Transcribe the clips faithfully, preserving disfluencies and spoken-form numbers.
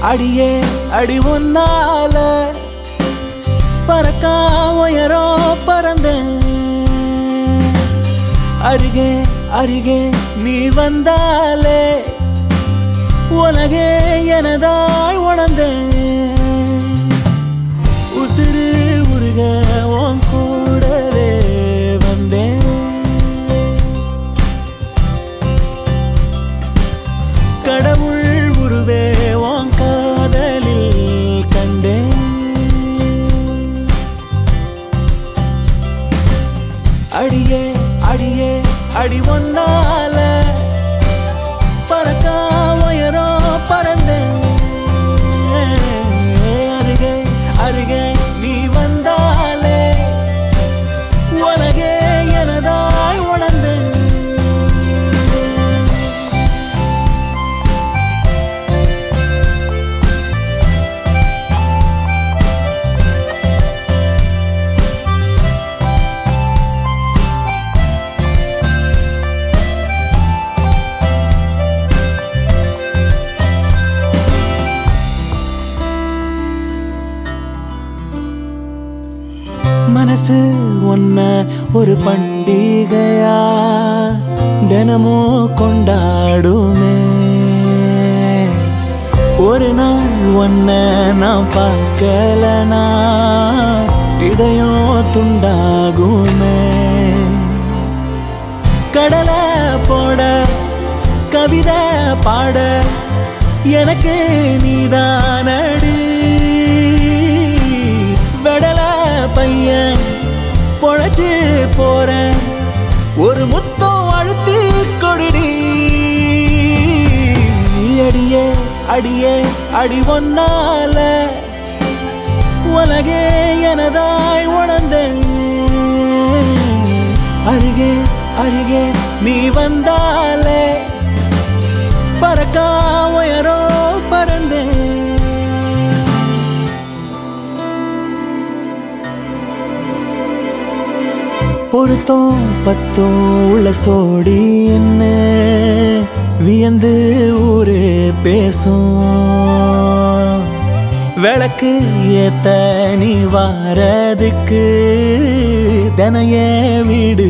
அடியே அடி ஒன்னால பறக்கா உயரோ பறந்தேன் அருகே அருகே நீ வந்தாலே உலகே எனதாய் உணர்ந்தேன் உசுறு உருக உன் கூடவே வந்தேன் கடவுள் உருவே உன் காதலில் கண்டேன் அடியே அடியே அடி ஒன்னால பறக்கா உயரோ பறந்தேன் அருகே அருகே நீ வந்தாலே உலகே எனதாய் உணர்ந்தேன் மனசு ஒன்ன ஒரு பண்டிகையா தினமும் கொண்டாடுமே ஒரு நாள் ஒன்ன நான் பார்க்கலனா இதயம் துண்டாகுமே கடலை போட கவிதை பாட எனக்கு நீதானடி வெடல பையன் பொழைச்சு போறேன் ஒரு முத்தம் அழுத்தி கொடிடி அடியே அடியே அடி ஒன்னால உலகே எனதாய் உணர்ந்தேன் அருகே அருகே நீ வந்தாலே பறக்கா உயரோ பறந்தேன் பொருத்தம் பத்தும் உள்ள சோடி என்ன வியந்து ஊரு பேசும் விளக்கு ஏத்த நீ வாரதுக்கு தினைய வீடு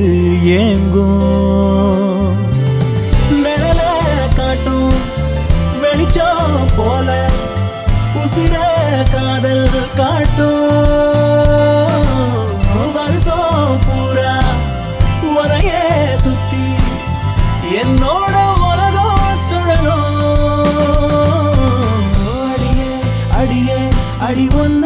ஏங்கும் மேல காட்டும் வெளிச்சம் போல உசிர காதல் காட்டும் வருஷம் பூரா உரையே சுத்தி என்னோட உலகம் சுழலும் அடியே அடியே அடி ஒன்று